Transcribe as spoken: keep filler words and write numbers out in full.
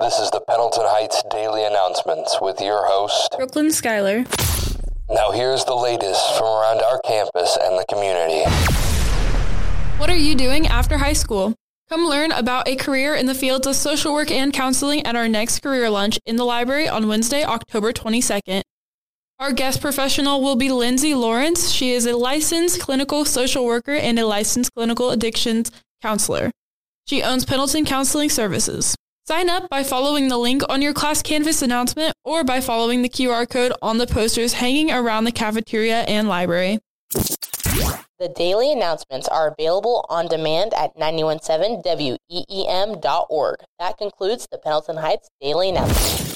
This is the Pendleton Heights Daily Announcements with your host, Brooklyn Schuyler. Now here's the latest from around our campus and the community. What are you doing after high school? Come learn about a career in the fields of social work and counseling at our next career lunch in the library on Wednesday, October twenty-second. Our guest professional will be Lindsay Lawrence. She is a licensed clinical social worker and a licensed clinical addictions counselor. She owns Pendleton Counseling Services. Sign up by following the link on your class canvas announcement or by following the Q R code on the posters hanging around the cafeteria and library. The daily announcements are available on demand at nine one seven W E E M dot org. That concludes the Pendleton Heights Daily Announcements.